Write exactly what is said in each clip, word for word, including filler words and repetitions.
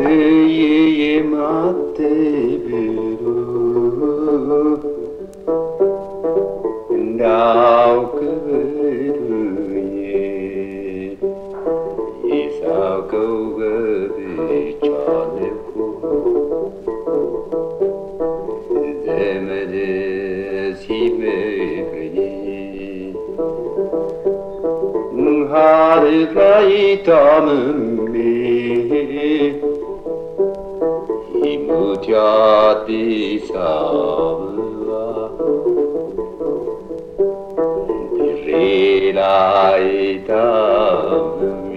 የማትብሉ እንዳውቅ ብሉኝ የሳውቀው ገብቻለሁ ዘመድ ሲመክረኝ ሐረግ ላይ ታምሜ ይሙት የአዲስ አበባ ድሬ ላይ ታምሜ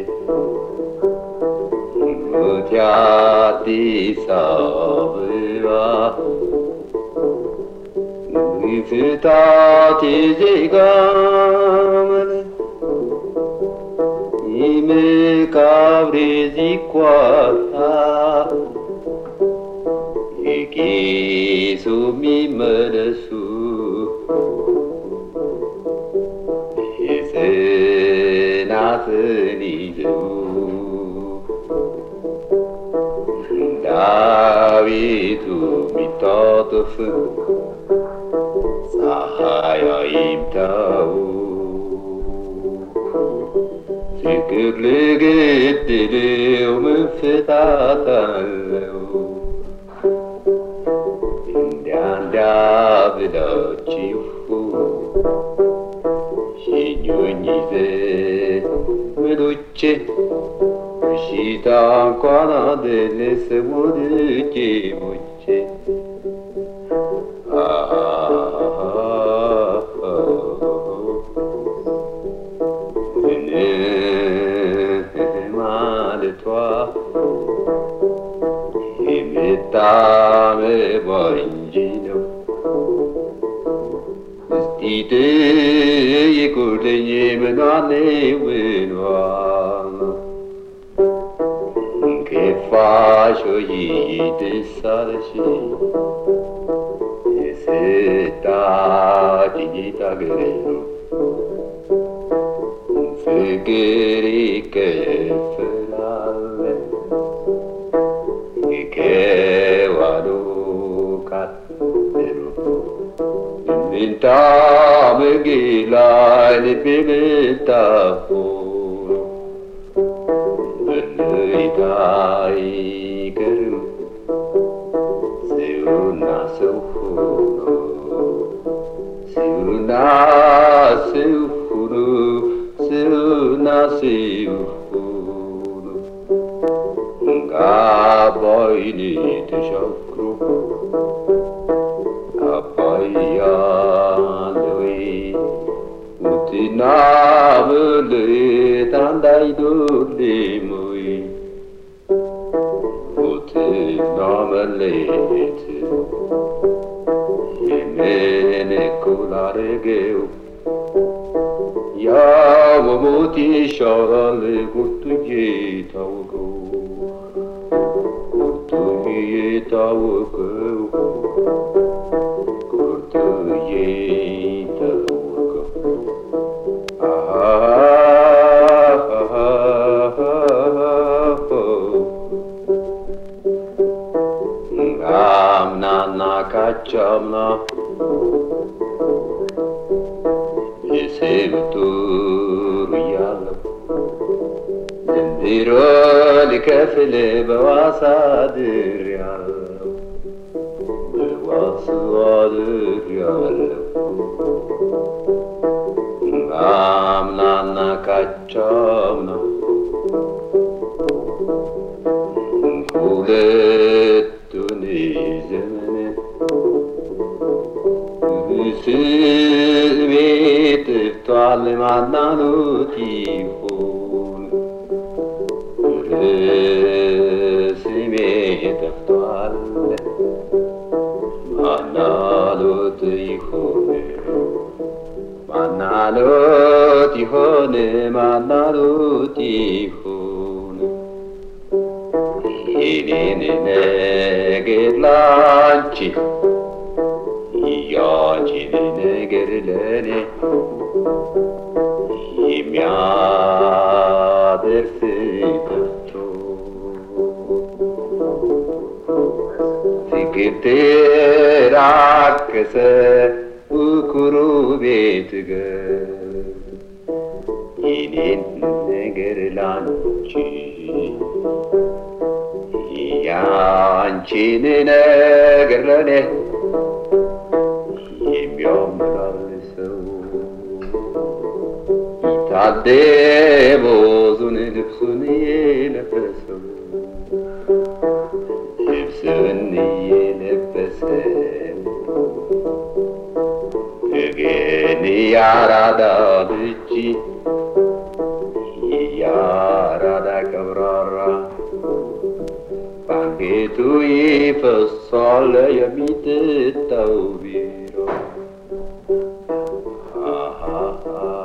ይሙት የአዲስ አበባ ፍታት የዜጋ መለስ የመቃብሬ ዚቋታ የቄሱ የሚመለሱ የጽናትን ይዘው ዳዊቱ የሚታጠፍ ፀሐይ አይምታው ፍቅር ልገድለው መፈታት አለው እንዲያ እንዲያ ብላችሁ ሸኙኝ ዘመዶቼ በሽታ እንኳን አደረሰ ወዳጄ ሞቼ ማለቷ የምታምባ እንጂ ነው እስቲ ጠይቁልኝ ምኗን ምኗ ከፋሽ ወይ ደስ አለሽ የሰጣችኝ አገሬ ፍቅር ይከፈላል ከዋሉ ካደሩ ምንታ መግላይ ልቤ ምታፉ በለይታ አይቀርም ሰውና ሰው ሆኖ ሰውና ሰው ሆኖ ሰውና ሰው ሆኖ አባይን ተሻግሮ አባያለ ወይ ሙትና መለየት አንድ አይደለም ወይ ሙትና መለየት የምን እኩል አደረገው ያው ሞት ይሻላል ቁርጡ የታወቀው ቁርጡ የታወቀው ቁርጡ የታወቀው አምናና ካቻምና የሰብቱር ያለው ዘንድሮ ሊከፍል በዋሳ ድር ያለው በዋሳ ድር ያለው አምናና ካቻምና ሁለቱን ዘመን ስሜ ጠፍቷል ማናሉት ይሆን ስሜ ጠፍቷል ማናሉት ይሆን ማናሉት ይሆን ማናሉት ይሆን የኔን ነገር ላንቺ ያንቺን ነገር ለኔ የሚያደርስ ጠፍቶ ምግብ ተራከሰ ኩሩ ቤት ገብ የኔን ነገር ላንቺ ያንቺን ነገር ለኔ የሚያመላልሰው ታደቦዙን ልብሱን የለበሰው ልብሱን የለበሰው ግን ያራዳ ልጅ ያራዳ ቀብራራ ባንጌቱ ይፈሳል የሚጠጣው ቢራ